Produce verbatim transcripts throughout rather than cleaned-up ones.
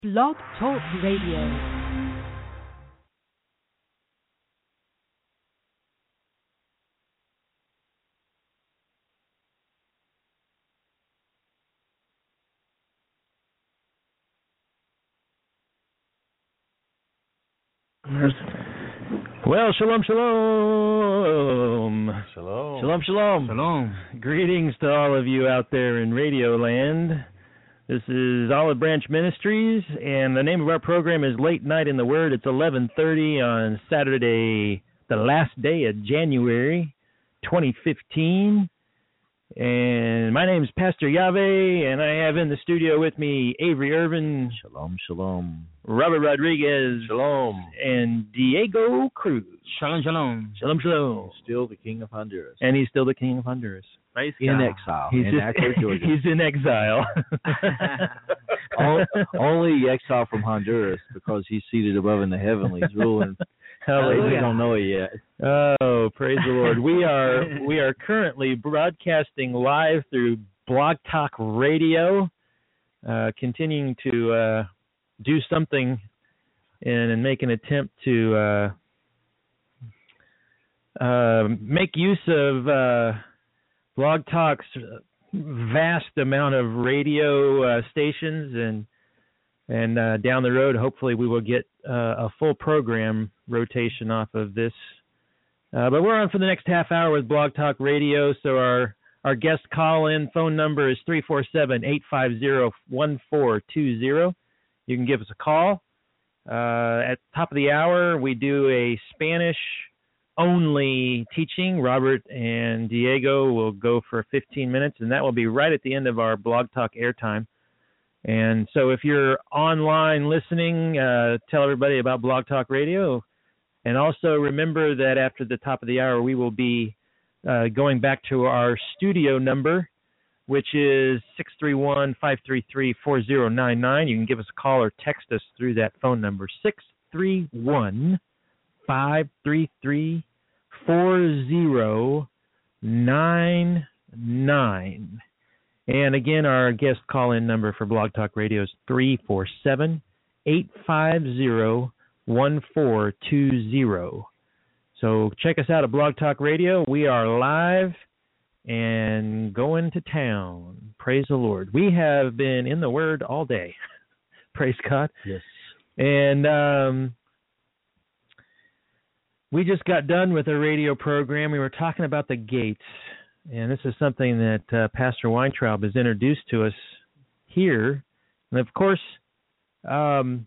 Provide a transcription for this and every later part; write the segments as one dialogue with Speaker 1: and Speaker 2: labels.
Speaker 1: Blog Talk Radio.
Speaker 2: Well, shalom, shalom.
Speaker 3: Shalom.
Speaker 2: Shalom, shalom.
Speaker 4: Shalom.
Speaker 2: Greetings to all of you out there in Radio Land. This is Olive Branch Ministries, and the name of our program is Late Night in the Word. It's eleven thirty on Saturday, the last day of January twenty fifteen. And my name is Pastor Yahweh, and I have in the studio with me Avery Irvin.
Speaker 3: Shalom, shalom.
Speaker 2: Robert Rodriguez.
Speaker 3: Shalom.
Speaker 2: And Diego Cruz.
Speaker 4: Shalom, shalom.
Speaker 2: Shalom, shalom.
Speaker 3: Still the king of Honduras.
Speaker 2: And he's still the king of Honduras.
Speaker 4: Praise
Speaker 3: in
Speaker 4: God.
Speaker 3: exile.
Speaker 2: He's
Speaker 3: in
Speaker 2: just,
Speaker 3: Ackler, Georgia.
Speaker 2: He's in exile.
Speaker 3: O- Only exile from Honduras because he's seated above in the heavenlies, ruling.
Speaker 2: Hallelujah.
Speaker 3: We don't know it yet.
Speaker 2: Oh, praise the Lord. We are we are currently broadcasting live through Blog Talk Radio, uh, continuing to uh, do something and, and make an attempt to uh, uh, make use of uh, Blog Talk's vast amount of radio uh, stations, and and uh, down the road, hopefully, we will get uh, a full program rotation off of this. Uh, but we're on for the next half hour with Blog Talk Radio. So our, our guest call-in phone number is three four seven, eight five zero, one four two zero. You can give us a call. Uh, at the top of the hour, we do a Spanish-only teaching. Robert and Diego will go for fifteen minutes, and that will be right at the end of our Blog Talk airtime. And so if you're online listening, uh, tell everybody about Blog Talk Radio. And also remember that after the top of the hour, we will be uh, going back to our studio number, which is six three one, five three three, four zero nine nine. You can give us a call or text us through that phone number, six three one, five three three, four zero nine nine. And again, our guest call-in number for Blog Talk Radio is three four seven, eight five zero, one four two zero. So check us out at Blog Talk Radio. We are live and going to town. Praise the Lord. We have been in the Word all day. Praise God.
Speaker 3: Yes.
Speaker 2: And um, we just got done with a radio program. We were talking about the gates. And this is something that uh, Pastor Weintraub has introduced to us here. And, of course, um,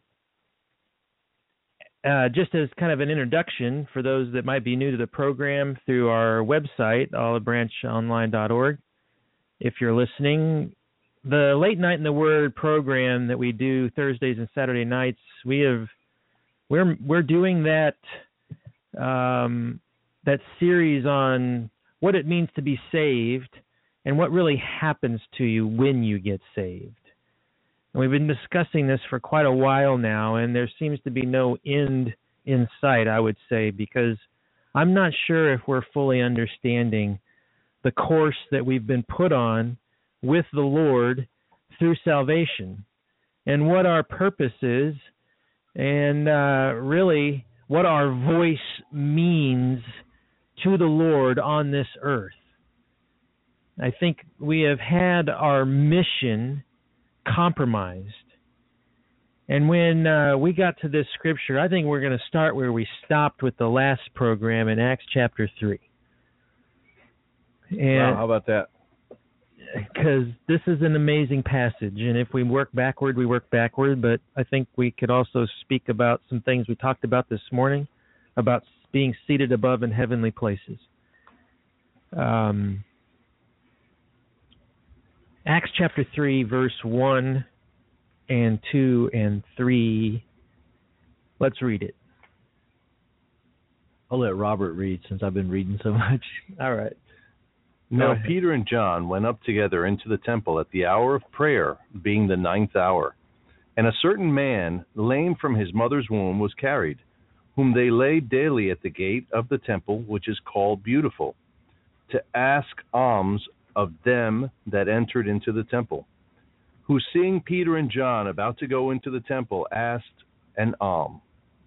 Speaker 2: uh, just as kind of an introduction for those that might be new to the program through our website, olive branch online dot org, if you're listening, the Late Night in the Word program that we do Thursdays and Saturday nights, we have we're we're doing that um, that series on what it means to be saved, and what really happens to you when you get saved. And we've been discussing this for quite a while now, and there seems to be no end in sight, I would say, because I'm not sure if we're fully understanding the course that we've been put on with the Lord through salvation, and what our purpose is, and uh, really what our voice means to the Lord on this earth. I think we have had our mission compromised. And when uh, we got to this scripture, I think we're going to start where we stopped with the last program in Acts chapter three. And
Speaker 3: Wow, how about that?
Speaker 2: Because this is an amazing passage, and if we work backward, we work backward, but I think we could also speak about some things we talked about this morning, about being seated above in heavenly places. Um, Acts chapter three, verse one and two and three. Let's read it.
Speaker 3: I'll let Robert read since I've been reading so much.
Speaker 2: All right.
Speaker 5: Now Peter and John went up together into the temple at the hour of prayer, being the ninth hour. And a certain man, lame from his mother's womb, was carried, whom they laid daily at the gate of the temple, which is called Beautiful, to ask alms of them that entered into the temple. who, seeing Peter and John about to go into the temple, asked an alms.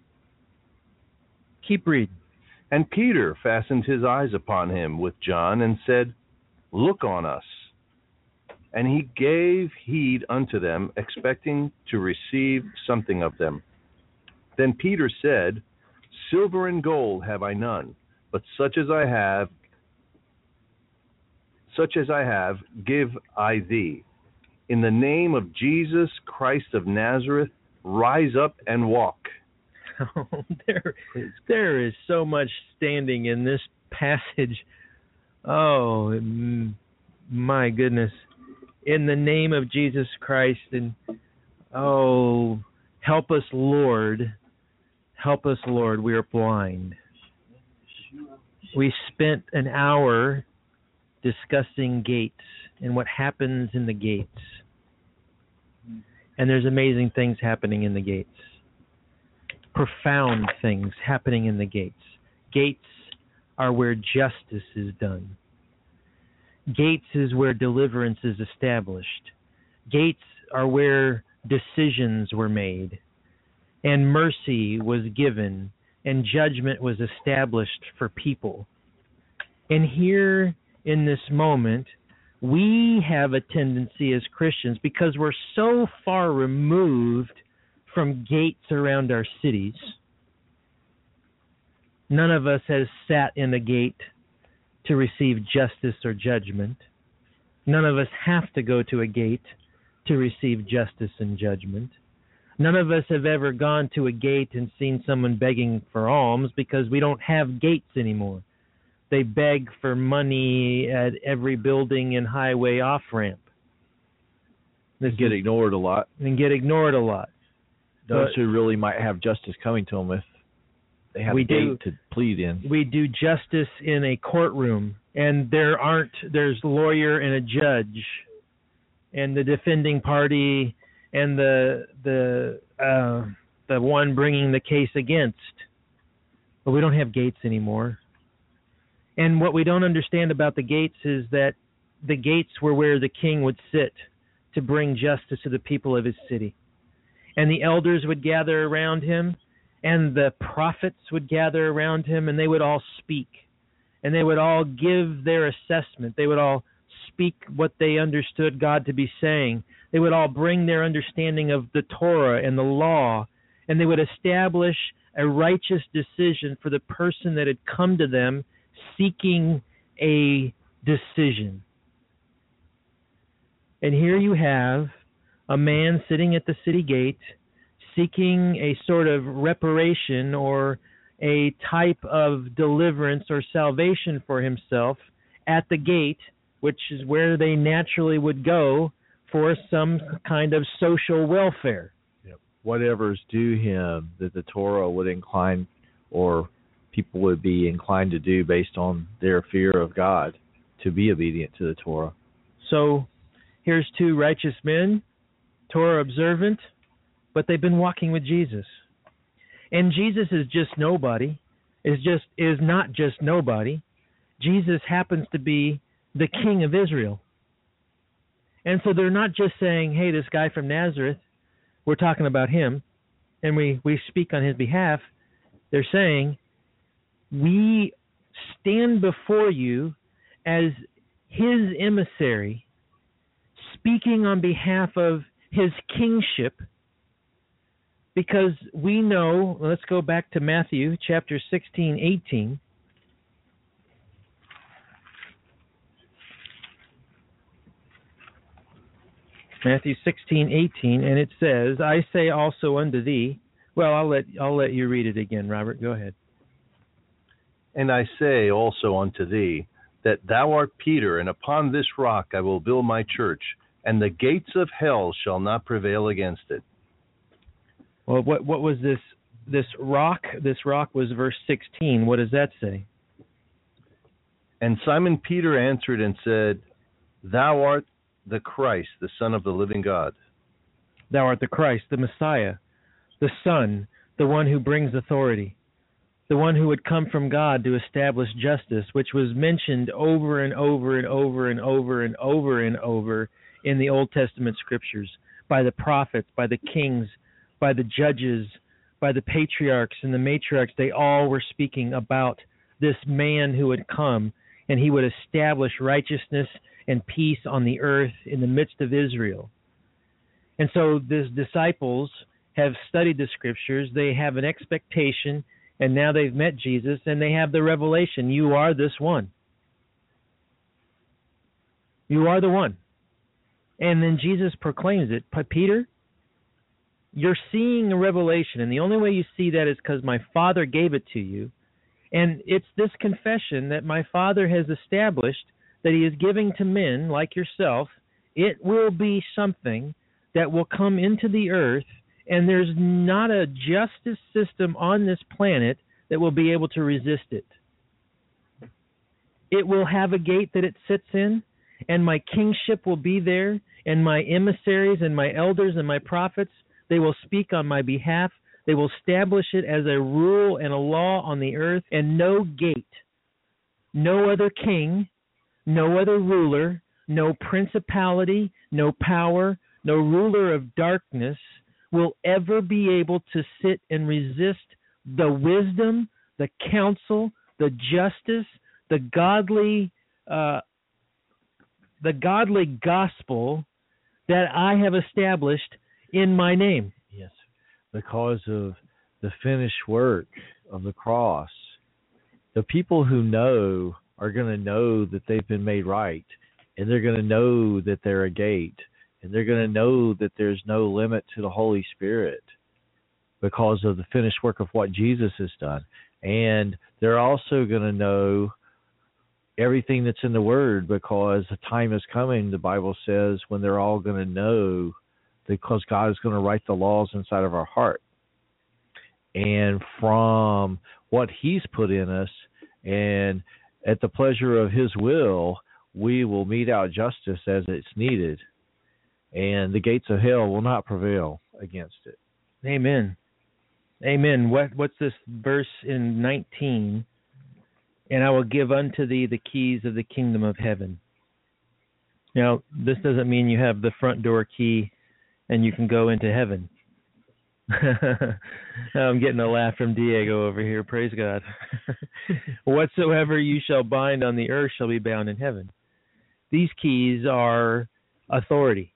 Speaker 2: Keep reading.
Speaker 5: And Peter fastened his eyes upon him with John and said, Look on us. And he gave heed unto them, expecting to receive something of them. Then Peter said, Silver and gold have I none, but such as I have, such as I have, give I thee. In the name of Jesus Christ of Nazareth, rise up and walk.
Speaker 2: Oh, there, there is so much standing in this passage. Oh, m- my goodness. In the name of Jesus Christ, and oh, help us, Lord. Help us, Lord. We are blind. We spent an hour discussing gates and what happens in the gates. And there's amazing things happening in the gates. Profound things happening in the gates. Gates are where justice is done. Gates is where deliverance is established. Gates are where decisions were made, and mercy was given, and judgment was established for people. And here in this moment, we have a tendency as Christians, because we're so far removed from gates around our cities. None of us has sat in a gate to receive justice or judgment. None of us have to go to a gate to receive justice and judgment. None of us have ever gone to a gate and seen someone begging for alms, because we don't have gates anymore. They beg for money at every building and highway off-ramp.
Speaker 3: They get ignored a lot.
Speaker 2: And get ignored a lot.
Speaker 3: Those
Speaker 2: But
Speaker 3: who really might have justice coming to them if they have
Speaker 2: we
Speaker 3: a gate
Speaker 2: do,
Speaker 3: to plead in.
Speaker 2: We do justice in a courtroom, and there aren't, there's a lawyer and a judge, and the defending party and the the uh, the one bringing the case against. But we don't have gates anymore. And what we don't understand about the gates is that the gates were where the king would sit to bring justice to the people of his city. And the elders would gather around him, and the prophets would gather around him, and they would all speak. And they would all give their assessment. They would all speak what they understood God to be saying. They would all bring their understanding of the Torah and the law, and they would establish a righteous decision for the person that had come to them seeking a decision. And here you have a man sitting at the city gate seeking a sort of reparation or a type of deliverance or salvation for himself at the gate, which is where they naturally would go for some kind of social welfare.
Speaker 3: Yep. Whatever's due him that the Torah would incline, or people would be inclined to do based on their fear of God, to be obedient to the Torah.
Speaker 2: So here's two righteous men, Torah observant, but they've been walking with Jesus. And Jesus is just nobody, is just is not just nobody. Jesus happens to be the King of Israel. And so they're not just saying, hey, this guy from Nazareth, we're talking about him, and we, we speak on his behalf. They're saying, we stand before you as his emissary, speaking on behalf of his kingship, because we know, let's go back to Matthew chapter sixteen, eighteen. Matthew sixteen, eighteen, and it says, I say also unto thee, well, I'll let I'll let you read it again, Robert. Go ahead.
Speaker 5: And I say also unto thee, that thou art Peter, and upon this rock I will build my church, and the gates of hell shall not prevail against it.
Speaker 2: Well, what what was this this rock? This rock was verse sixteen. What does that say?
Speaker 5: And Simon Peter answered and said, Thou art the Christ, the Son of the living God.
Speaker 2: Thou art the Christ, the Messiah, the Son, the one who brings authority, the one who would come from God to establish justice, which was mentioned over and over and over and over and over and over in the Old Testament scriptures, by the prophets, by the kings, by the judges, by the patriarchs and the matriarchs. They all were speaking about this man who would come, and he would establish righteousness and peace on the earth in the midst of Israel. And so the disciples have studied the scriptures. They have an expectation, and now they've met Jesus, and they have the revelation. You are this one. You are the one. And then Jesus proclaims it. Peter, you're seeing a revelation, and the only way you see that is because my Father gave it to you. And it's this confession that my Father has established that he is giving to men like yourself. It will be something that will come into the earth, and there's not a justice system on this planet that will be able to resist it. It will have a gate that it sits in, and my kingship will be there, and my emissaries and my elders and my prophets, they will speak on my behalf. They will establish it as a rule and a law on the earth, and no gate, no other king, no other ruler, no principality, no power, no ruler of darkness will ever be able to sit and resist the wisdom, the counsel, the justice, the godly, uh, the godly gospel that I have established in my name.
Speaker 3: Yes, because of the finished work of the cross. The people who know are going to know that they've been made right, and they're going to know that they're a gate, and they're going to know that there's no limit to the Holy Spirit because of the finished work of what Jesus has done. And they're also going to know everything that's in the Word, because the time is coming, the Bible says, when they're all going to know, because God is going to write the laws inside of our heart. And from what he's put in us, and at the pleasure of his will, we will mete out justice as it's needed, and the gates of hell will not prevail against it.
Speaker 2: Amen. Amen. What what's this verse in nineteen? And I will give unto thee the keys of the kingdom of heaven. Now, this doesn't mean you have the front door key and you can go into heaven. I'm getting a laugh from Diego over here. Praise God. Whatsoever you shall bind on the earth shall be bound in heaven. These keys are authority.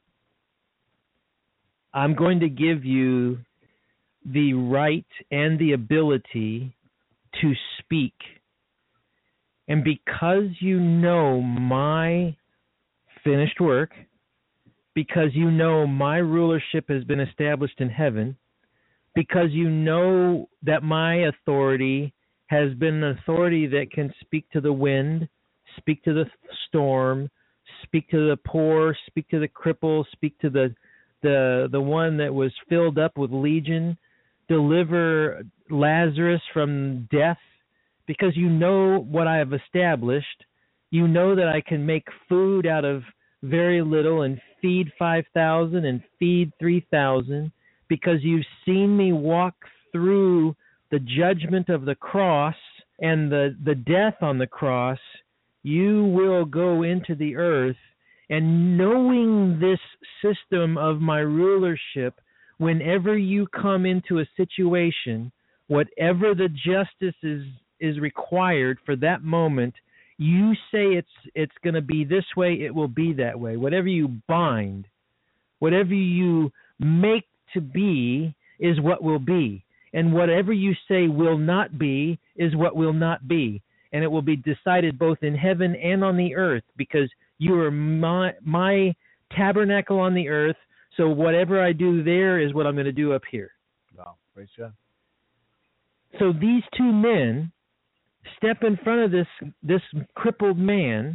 Speaker 2: I'm going to give you the right and the ability to speak. And because you know my finished work, because you know my rulership has been established in heaven, because you know that my authority has been an authority that can speak to the wind, speak to the storm, speak to the poor, speak to the cripple, speak to the the the one that was filled up with legion, deliver Lazarus from death, because you know what I have established. You know that I can make food out of very little and feed five thousand and feed three thousand, because you've seen me walk through the judgment of the cross and the, the death on the cross. You will go into the earth, and knowing this system of my rulership, whenever you come into a situation, whatever the justice is, is required for that moment, you say it's it's going to be this way, it will be that way. Whatever you bind, whatever you make to be is what will be. And whatever you say will not be is what will not be. And it will be decided both in heaven and on the earth, because you are my, my tabernacle on the earth. So whatever I do there is what I'm going to do up here.
Speaker 3: Wow, praise God.
Speaker 2: So these two men step in front of this this crippled man,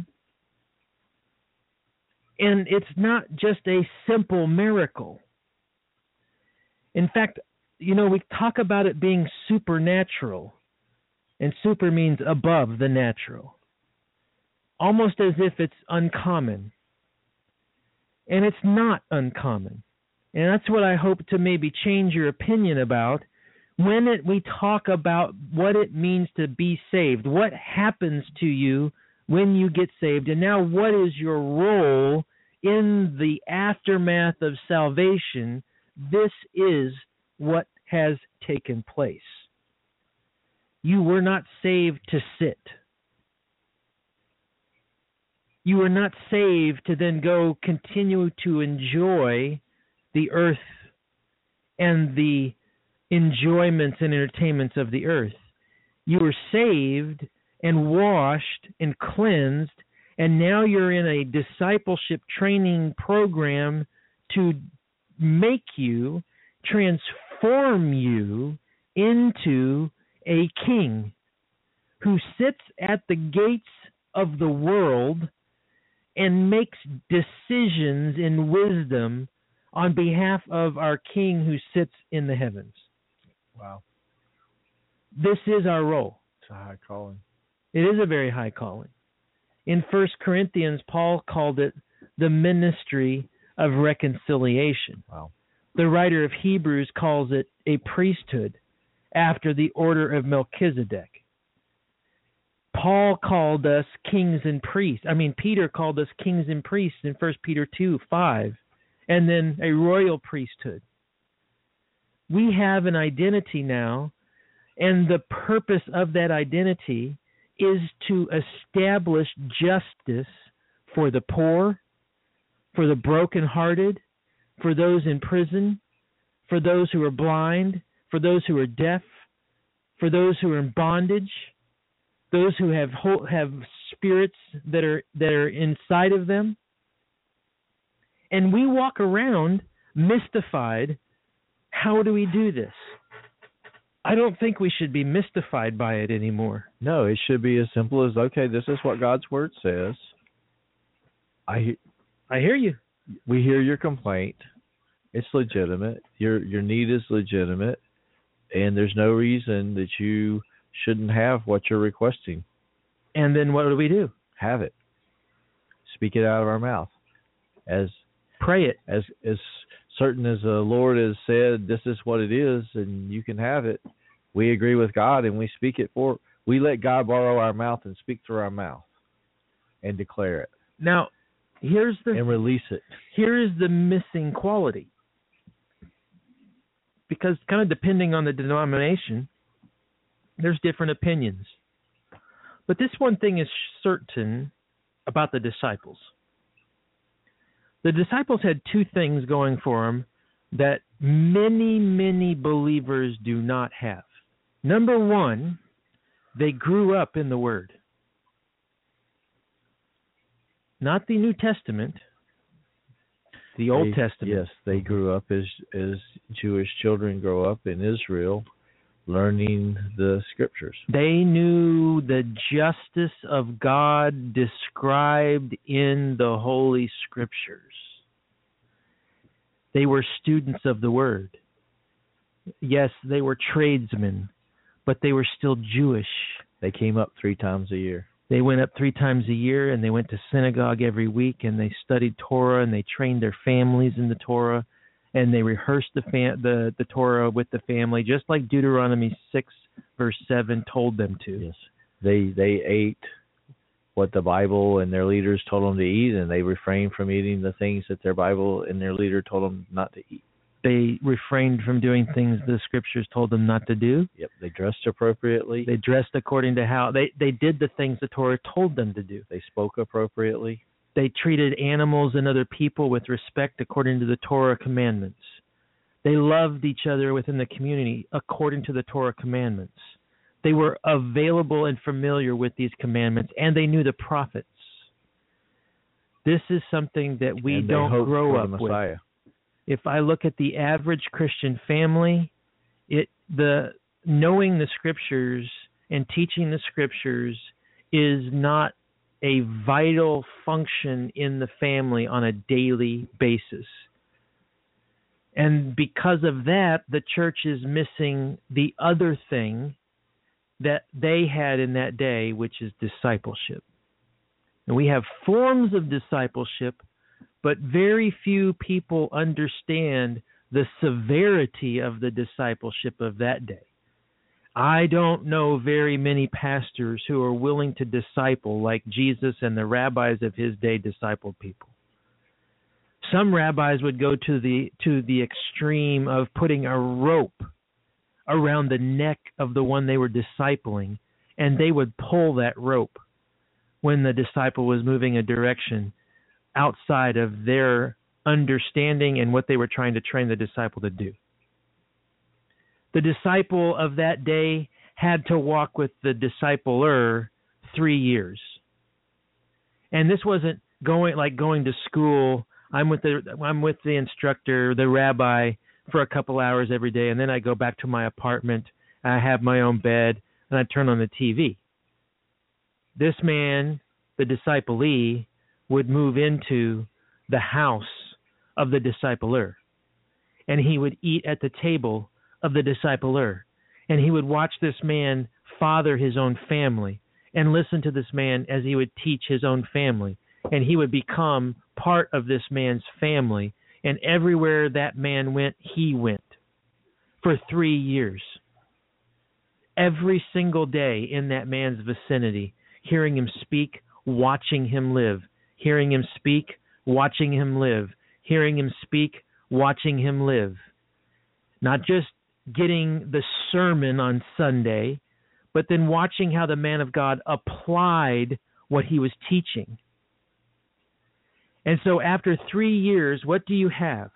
Speaker 2: and it's not just a simple miracle. In fact, you know, we talk about it being supernatural, and super means above the natural, almost as if it's uncommon. And it's not uncommon. And that's what I hope to maybe change your opinion about when it, we talk about what it means to be saved. What happens to you when you get saved? And now what is your role in the aftermath of salvation, this is what has taken place. You were not saved to sit. You were not saved to then go continue to enjoy the earth and the enjoyments and entertainments of the earth. You were saved and washed and cleansed, and now you're in a discipleship training program to make you, transform you into a king who sits at the gates of the world and makes decisions in wisdom on behalf of our King who sits in the heavens.
Speaker 3: Wow.
Speaker 2: This is our role.
Speaker 3: It's a high calling.
Speaker 2: It is a very high calling. In First Corinthians, Paul called it the ministry of reconciliation.
Speaker 3: Wow.
Speaker 2: The writer of Hebrews calls it a priesthood after the order of Melchizedek. Paul called us kings and priests. I mean, Peter called us kings and priests in First Peter two five, and then a royal priesthood. We have an identity now, and the purpose of that identity is to establish justice for the poor, for the brokenhearted, for those in prison, for those who are blind, for those who are deaf, for those who are in bondage, those who have have spirits that are that are inside of them. And we walk around mystified. How do we do this? I don't think we should be mystified by it anymore.
Speaker 3: No, it should be as simple as, okay, this is what God's Word says. I
Speaker 2: I hear you.
Speaker 3: We hear your complaint. It's legitimate. Your your need is legitimate, and there's no reason that you shouldn't have what you're requesting.
Speaker 2: And then what do we do?
Speaker 3: Have it. Speak it out of our mouth. As
Speaker 2: pray it.
Speaker 3: As as certain as the Lord has said, this is what it is, and you can have it. We agree with God, and we speak it for. We let God borrow our mouth and speak through our mouth, and declare it.
Speaker 2: Now, here's the
Speaker 3: and release it.
Speaker 2: Here is the missing quality, because kind of depending on the denomination, there's different opinions. But this one thing is certain about the disciples. The disciples had two things going for them that many, many believers do not have. Number one, they grew up in the Word. Not the New Testament, the Old
Speaker 3: they,
Speaker 2: Testament.
Speaker 3: Yes, they grew up as as Jewish children grow up in Israel, learning the Scriptures.
Speaker 2: They knew the justice of God described in the Holy Scriptures. They were students of the Word. Yes, they were tradesmen, but they were still Jewish.
Speaker 3: They came up three times a year.
Speaker 2: They went up three times a year, and they went to synagogue every week, and they studied Torah, and they trained their families in the Torah, and they rehearsed the fam- the, the Torah with the family, just like Deuteronomy six, verse seven told them to.
Speaker 3: Yes, they they ate what the Bible and their leaders told them to eat, and they refrained from eating the things that their Bible and their leader told them not to eat.
Speaker 2: They refrained from doing things the Scriptures told them not to do.
Speaker 3: Yep, they dressed appropriately.
Speaker 2: They dressed according to how they, they did the things the Torah told them to do.
Speaker 3: They spoke appropriately.
Speaker 2: They treated animals and other people with respect according to the Torah commandments. They loved each other within the community according to the Torah commandments. They were available and familiar with these commandments, and they knew the prophets. This is something that we
Speaker 3: and
Speaker 2: don't grow up
Speaker 3: the Messiah.
Speaker 2: with. If I look at the average Christian family, it the knowing the Scriptures and teaching the Scriptures is not a vital function in the family on a daily basis. And because of that, the church is missing the other thing that they had in that day, which is discipleship. And we have forms of discipleship, but very few people understand the severity of the discipleship of that day. I don't know very many pastors who are willing to disciple like Jesus and the rabbis of his day discipled people. Some rabbis would go to the to the extreme of putting a rope around the neck of the one they were discipling, and they would pull that rope when the disciple was moving a direction outside of their understanding and what they were trying to train the disciple to do. The disciple of that day had to walk with the discipler three years. And this wasn't going like going to school. I'm with the I'm with the instructor, the rabbi, for a couple hours every day, and then I go back to my apartment. I have my own bed, and I turn on the T V. This man, the disciplee, would move into the house of the discipler, and he would eat at the table of the discipler, and he would watch this man father his own family and listen to this man as he would teach his own family, and he would become part of this man's family, and everywhere that man went, he went for three years. Every single day in that man's vicinity, hearing him speak, watching him live, hearing him speak, watching him live, hearing him speak, watching him live. Not just getting the sermon on Sunday, but then watching how the man of God applied what he was teaching. And so after three years, what do you have?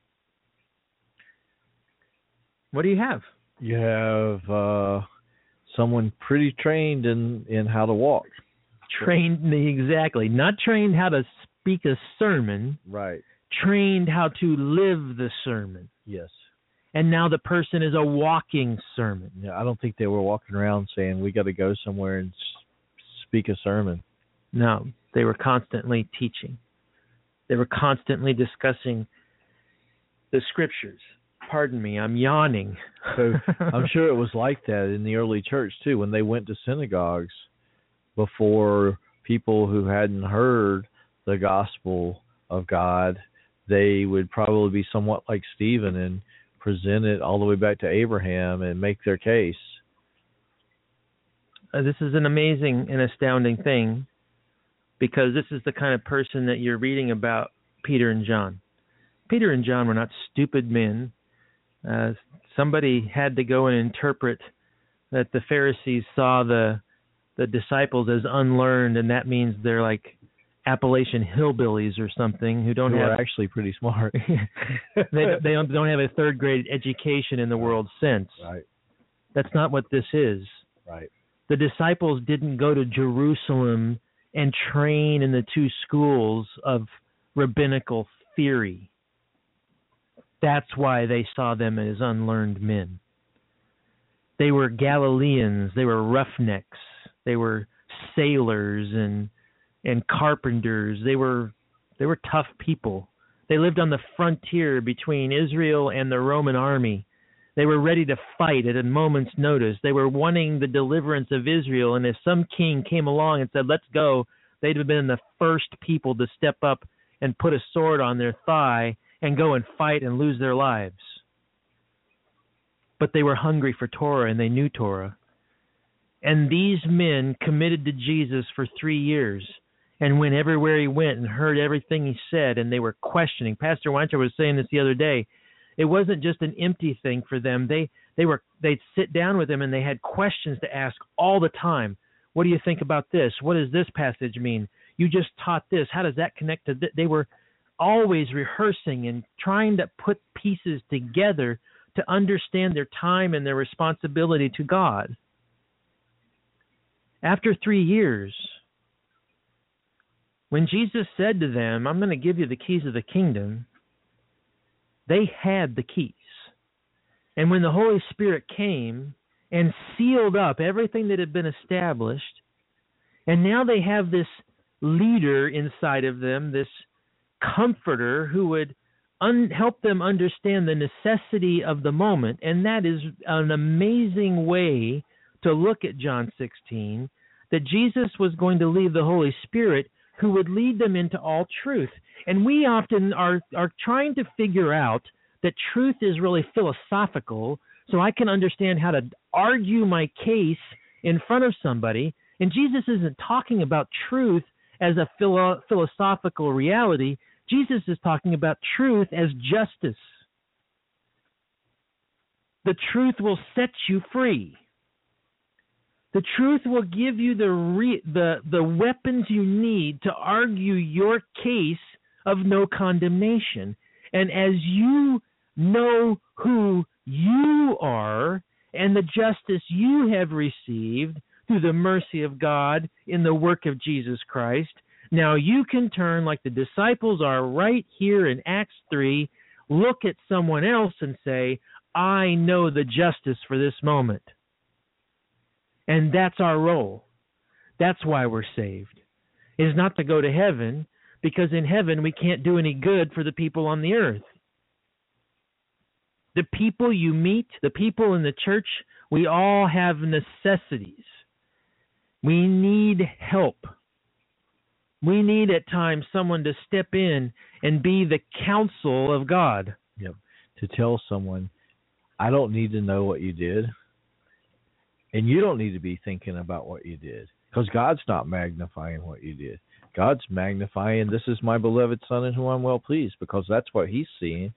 Speaker 2: What do you have?
Speaker 3: You have uh, someone pretty trained in, in how to walk.
Speaker 2: Trained, exactly. Not trained how to speak a sermon.
Speaker 3: Right.
Speaker 2: Trained how to live the sermon.
Speaker 3: Yes.
Speaker 2: And now the person is a walking sermon.
Speaker 3: Yeah, I don't think they were walking around saying, we got to go somewhere and speak a sermon.
Speaker 2: No, they were constantly teaching. They were constantly discussing the scriptures. Pardon me, I'm yawning.
Speaker 3: So I'm sure it was like that in the early church, too, when they went to synagogues before people who hadn't heard the gospel of God. They would probably be somewhat like Stephen and present it all the way back to Abraham and make their case.
Speaker 2: Uh, this is an amazing and astounding thing, because this is the kind of person that you're reading about, Peter and John. Peter and John were not stupid men. Uh, somebody had to go and interpret that the Pharisees saw the the disciples as unlearned, and that means they're like Appalachian hillbillies or something who don't
Speaker 3: who
Speaker 2: have
Speaker 3: are actually pretty smart.
Speaker 2: they they don't, don't have a third grade education in the world's sense.
Speaker 3: Right.
Speaker 2: That's not what this is.
Speaker 3: Right.
Speaker 2: The disciples didn't go to Jerusalem and train in the two schools of rabbinical theory. That's why they saw them as unlearned men. They were Galileans. They were roughnecks. They were sailors and and carpenters. They were they were tough people. They lived on the frontier between Israel and the Roman army. They were ready to fight at a moment's notice. They were wanting the deliverance of Israel, and if some king came along and said, let's go, they'd have been the first people to step up and put a sword on their thigh and go and fight and lose their lives. But they were hungry for Torah, and they knew Torah. And these men committed to Jesus for three years and went everywhere he went and heard everything he said, and they were questioning. Pastor Weintraub was saying this the other day. It wasn't just an empty thing for them. They they were they'd sit down with him and they had questions to ask all the time. What do you think about this? What does this passage mean? You just taught this. How does that connect to this? They were always rehearsing and trying to put pieces together to understand their time and their responsibility to God. After three years, when Jesus said to them, I'm going to give you the keys of the kingdom, they had the keys. And when the Holy Spirit came and sealed up everything that had been established, and now they have this leader inside of them, this comforter who would un- help them understand the necessity of the moment. And that is an amazing way to look at John sixteen, that Jesus was going to leave the Holy Spirit who would lead them into all truth. And we often are, are trying to figure out that truth is really philosophical, so I can understand how to argue my case in front of somebody. And Jesus isn't talking about truth as a philo- philosophical reality. Jesus is talking about truth as justice. The truth will set you free. The truth will give you the re- the the weapons you need to argue your case of no condemnation. And as you know who you are and the justice you have received through the mercy of God in the work of Jesus Christ, now you can turn like the disciples are right here in Acts three, look at someone else and say, I know the justice for this moment. And that's our role. That's why we're saved. It is not to go to heaven, because in heaven we can't do any good for the people on the earth. The people you meet, the people in the church, we all have necessities. We need help. We need at times someone to step in and be the counsel of God.
Speaker 3: Yep. To tell someone, I don't need to know what you did. And you don't need to be thinking about what you did, because God's not magnifying what you did. God's magnifying, this is my beloved Son in whom I'm well pleased, because that's what he's seeing.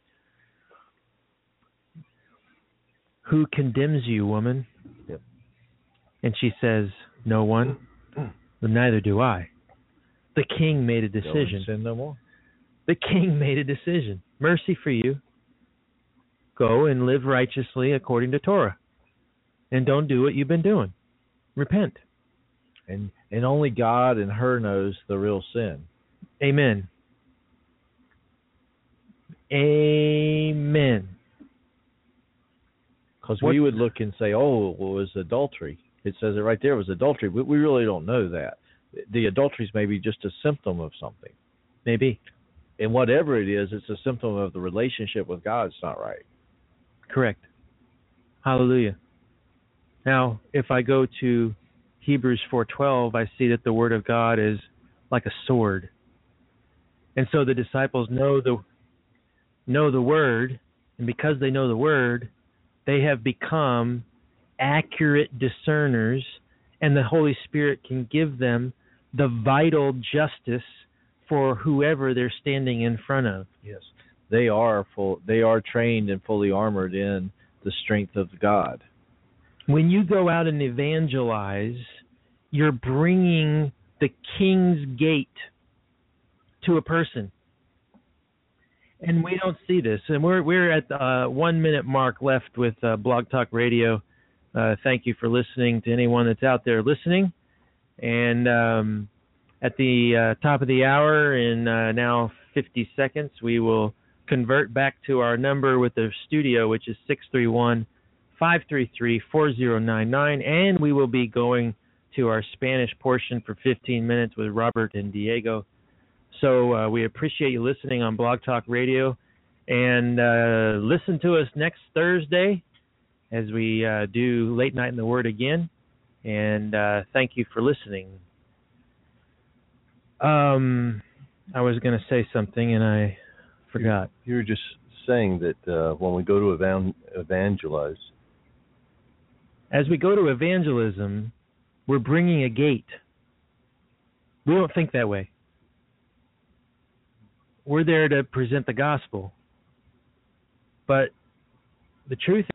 Speaker 2: Who condemns you, woman?
Speaker 3: Yep.
Speaker 2: And she says, no one. Well, neither do I. The king made a decision.
Speaker 3: Sin no more.
Speaker 2: The king made a decision. Mercy for you. Go and live righteously according to Torah. And don't do what you've been doing. Repent.
Speaker 3: And and only God and her knows the real sin.
Speaker 2: Amen. Amen.
Speaker 3: Because we would look and say, oh, well, it was adultery. It says it right there, it was adultery. But we really don't know that. The adultery is maybe just a symptom of something.
Speaker 2: Maybe.
Speaker 3: And whatever it is, it's a symptom of the relationship with God. It's not right.
Speaker 2: Correct. Hallelujah. Now, if I go to Hebrews four twelve, I see that the Word of God is like a sword. And so the disciples know the know the Word, and because they know the Word, they have become accurate discerners, and the Holy Spirit can give them the vital justice for whoever they're standing in front of.
Speaker 3: Yes. They are full they are trained and fully armored in the strength of God.
Speaker 2: When you go out and evangelize, you're bringing the King's gate to a person. And we don't see this. And we're we're at the uh, one minute mark left with uh, Blog Talk Radio. Uh, thank you for listening to anyone that's out there listening. And um, at the uh, top of the hour, in uh, now fifty seconds, we will convert back to our number with the studio, which is six three one, five three three, four zero nine nine. And we will be going to our Spanish portion for fifteen minutes with Robert and Diego. So uh, we appreciate you listening on Blog Talk Radio, and uh, listen to us next Thursday as we uh, do Late Night in the Word again. And uh, thank you for listening. Um, I was going to say something and I forgot.
Speaker 5: You, you were just saying that uh, when we go to evan- evangelize,
Speaker 2: as we go to evangelism, we're bringing a gate. We don't think that way. We're there to present the gospel. But the truth